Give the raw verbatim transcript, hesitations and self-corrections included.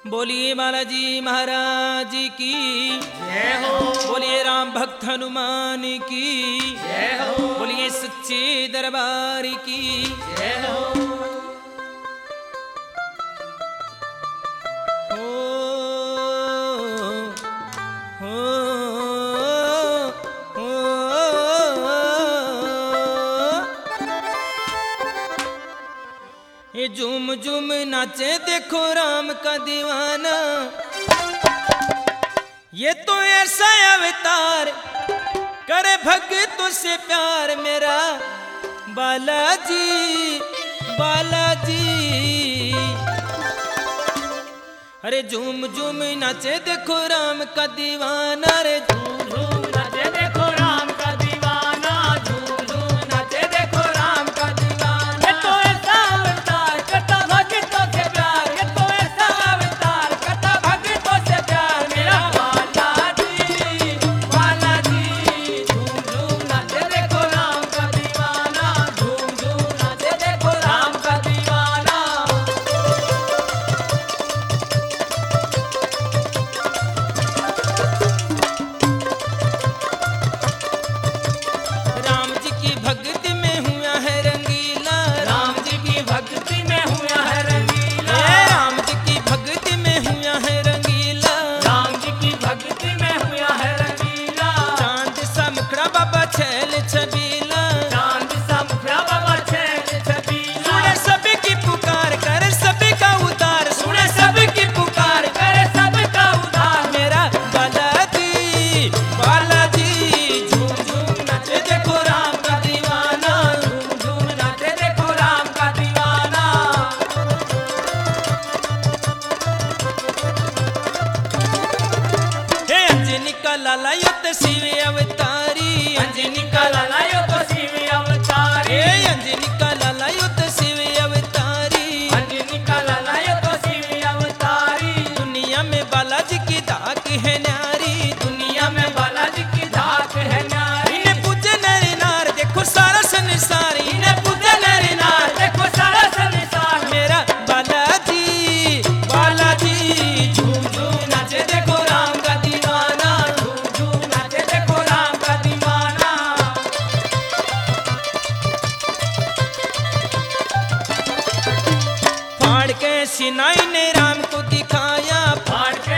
बोलिए बालाजी महाराज की जय हो। बोलिए राम भक्त हनुमान की जय हो। बोलिए सच्चे दरबार की जय हो। हो हो हो ये झूम झूम नाचे देखो राम का दीवाना, ये तो ऐसा अवतार करे भक्तों से प्यार मेरा बालाजी बालाजी। अरे झूम झूम नाचे देखो राम का दीवाना, रे झूम झूम नाचे देखो राम का दीवाना, झूम झूम नाचे देखो राम का दीवाना। ये तो ऐसा अवतार करता भक्तों से प्यार, ये तो ऐसा अवतार करता भक्तों से प्यार मेरा बालाजी बालाजी। झूम झूम नाचे देखो राम का दीवाना, झूम झूम नाचे देखो राम का दीवाना। राम जी की भक्ति में हुआ है रंगीला, राम जी की भक्ति में हुआ है रंगीला, ए राम जी की भक्ति में हुआ है रंगीला। राम जी की भक्ति में हुआ है रंगीला। चांद सा मुखड़ा बाबा छैल छबीला, चांद सा मुखड़ा बाबा छैल छबीला। सुने सभी की पुकार करे सभी का उद्धार, सुने सभी की पुकार करे सबका उद्धार मेरा बालाजी बालाजी। झूम झूम नाचे देखो राम का दीवाना, झूम झूम नाचे देखो राम का दीवाना। हे अंजनी का लाला युत शिव अवतारी, अंजनी का लाला यो तो शिव अवतारी, हे अंजनी का लाला युत शिव अवतारी। अंजनी का लाला यो तो शिव अवतारी। दुनिया में बालाजी की धाक है न्यारी, दुनिया में बालाजी की धाक है न्यारी। इन्हें पूजे नर नार देखो सारा संसार, इन्हें पूजे नर नार देखो सारा संसार मेरा बालाजी बालाजी। झूम झूम नाचे देखो राम का दीवाना, झूम झूम नाचे देखो राम का दीवाना। फाड़ के सिनाई ने राम को दिखाया, फाड़ के